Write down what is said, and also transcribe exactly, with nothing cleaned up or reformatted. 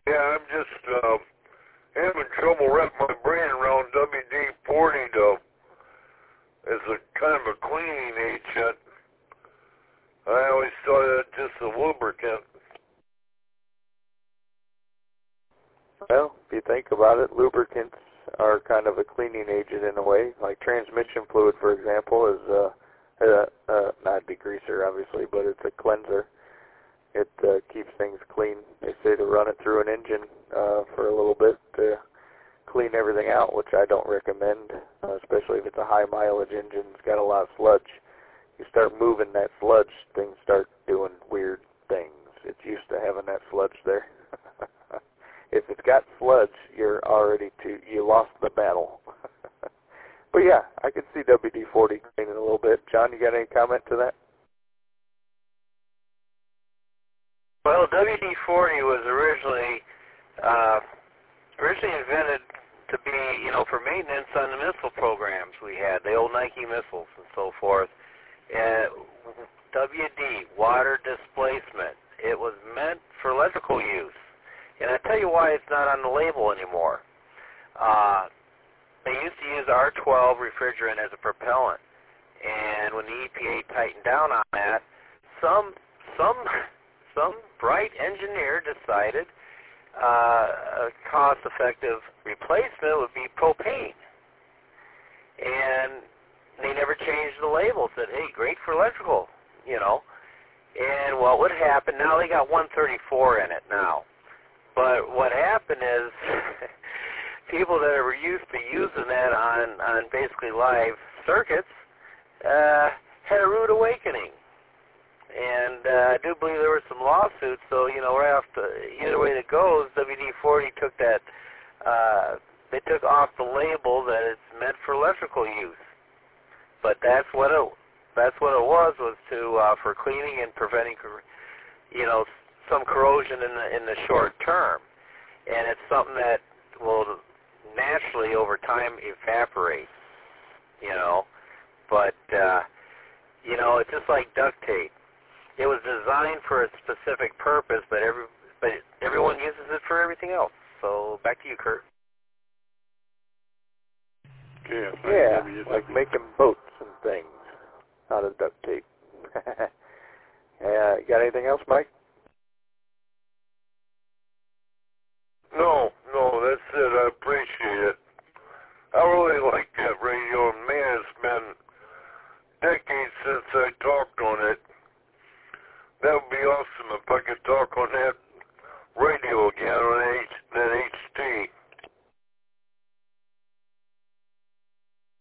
Yeah, I'm just uh, having trouble wrapping my brain around W D forty to, as a kind of a cleaning agent. I always thought that just a lubricant. Well, if you think about it, lubricants are kind of a cleaning agent in a way. Like transmission fluid, for example, is uh, uh, uh, not a degreaser, obviously, but it's a cleanser. It uh, keeps things clean. They say to run it through an engine uh, for a little bit to clean everything out, which I don't recommend, uh, especially if it's a high mileage engine. It's got a lot of sludge. You start moving that sludge, things start doing weird things. It's used to having that sludge there. If it's got sludge, you're already too, you lost the battle. But yeah, I could see W D forty cleaning a little bit. John, you got any comment to that? Well, W D forty was originally uh, originally invented to be, you know, for maintenance on the missile programs we had, the old Nike missiles and so forth. Uh, W D, water displacement. It was meant for electrical use. And I'll tell you why it's not on the label anymore. Uh, they used to use R twelve refrigerant as a propellant. And when the E P A tightened down on that, some some some bright engineer decided uh, a cost-effective replacement would be propane. And they never changed the label. Said, hey, great for electrical, you know. And what would happen, now they got one thirty-four in it now. But what happened is people that were used to using that on, on basically live circuits uh, had a rude awakening. And uh, I do believe there were some lawsuits, so, you know, right off the, either way it goes, W D forty took that, uh, they took off the label that it's meant for electrical use. But that's what it, that's what it was, was to, uh, for cleaning and preventing, you know, some corrosion in the, in the short term. And it's something that will naturally over time evaporate, you know. But, uh, you know, it's just like duct tape. It was designed for a specific purpose, but every but everyone uses it for everything else. So back to you, Kurt. Yeah, yeah like making boats and things out of duct tape. uh, you got anything else, Mike? No, no, that's it. I appreciate